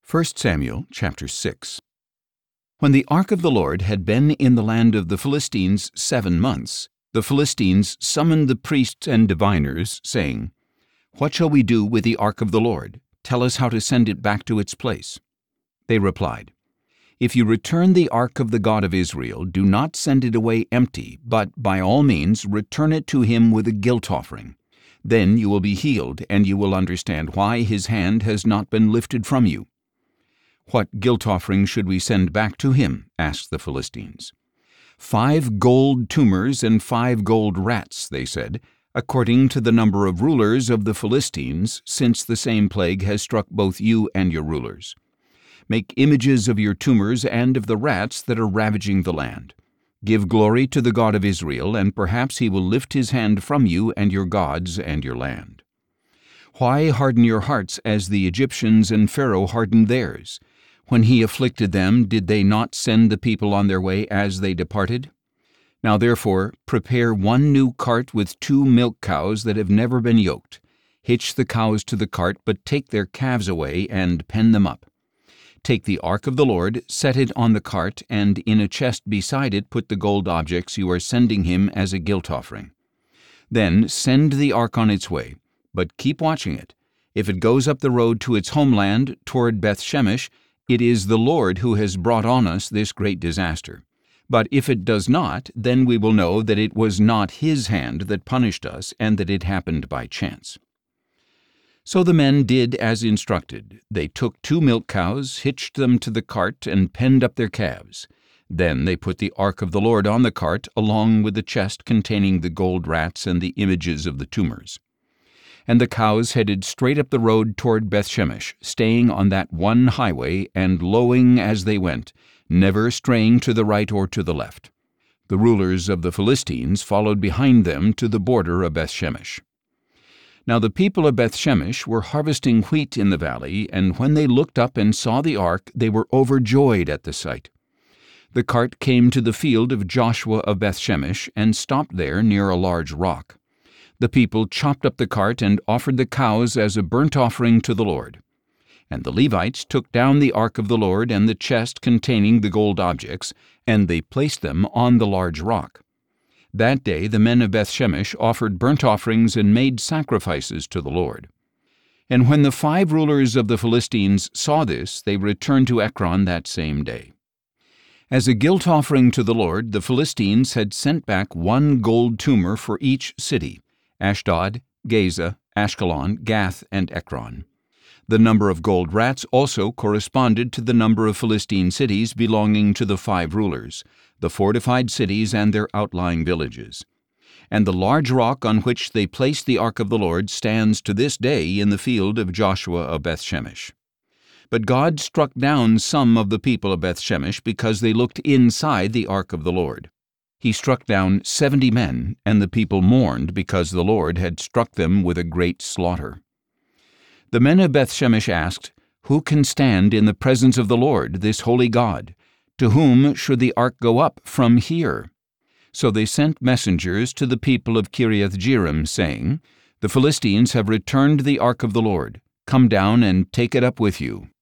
1 Samuel chapter 6. When the ark of the Lord had been in the land of the Philistines 7 months, the Philistines summoned the priests and diviners, saying, "What shall we do with the ark of the Lord? Tell us how to send it back to its place." They replied, "If you return the ark of the God of Israel, do not send it away empty, but by all means return it to him with a guilt offering. Then you will be healed, and you will understand why his hand has not been lifted from you." "What guilt offering should we send back to him?" asked the Philistines. 5 gold tumors and 5 gold rats," they said, "according to the number of rulers of the Philistines, since the same plague has struck both you and your rulers. Make images of your tumors and of the rats that are ravaging the land. Give glory to the God of Israel, and perhaps he will lift his hand from you and your gods and your land. Why harden your hearts as the Egyptians and Pharaoh hardened theirs? When he afflicted them, did they not send the people on their way as they departed? Now therefore, prepare 1 new cart with 2 milk cows that have never been yoked. Hitch the cows to the cart, but take their calves away and pen them up. Take the ark of the Lord, set it on the cart, and in a chest beside it put the gold objects you are sending him as a guilt offering. Then send the ark on its way, but keep watching it. If it goes up the road to its homeland toward Beth-Shemesh, it is the Lord who has brought on us this great disaster. But if it does not, then we will know that it was not his hand that punished us, and that it happened by chance." So the men did as instructed. They took 2 milk cows, hitched them to the cart, and penned up their calves. Then they put the ark of the Lord on the cart, along with the chest containing the gold rats and the images of the tumors. And the cows headed straight up the road toward Beth-Shemesh, staying on that one highway and lowing as they went, never straying to the right or to the left. The rulers of the Philistines followed behind them to the border of Beth-Shemesh. Now the people of Beth-Shemesh were harvesting wheat in the valley, and when they looked up and saw the ark, they were overjoyed at the sight. The cart came to the field of Joshua of Beth-Shemesh and stopped there near a large rock. The people chopped up the cart and offered the cows as a burnt offering to the Lord. And the Levites took down the ark of the Lord and the chest containing the gold objects, and they placed them on the large rock. That day the men of Beth-Shemesh offered burnt offerings and made sacrifices to the Lord. And when the 5 rulers of the Philistines saw this, they returned to Ekron that same day. As a guilt offering to the Lord, the Philistines had sent back 1 gold tumor for each city: Ashdod, Gaza, Ashkelon, Gath, and Ekron. The number of gold rats also corresponded to the number of Philistine cities belonging to the 5 rulers, the fortified cities and their outlying villages. And the large rock on which they placed the ark of the Lord stands to this day in the field of Joshua of Beth-Shemesh. But God struck down some of the people of Beth-Shemesh because they looked inside the ark of the Lord. He struck down 70 men, and the people mourned because the Lord had struck them with a great slaughter. The men of Beth-Shemesh asked, "Who can stand in the presence of the Lord, this holy God? To whom should the ark go up from here?" So they sent messengers to the people of Kiriath-Jearim, saying, "The Philistines have returned the ark of the Lord. Come down and take it up with you."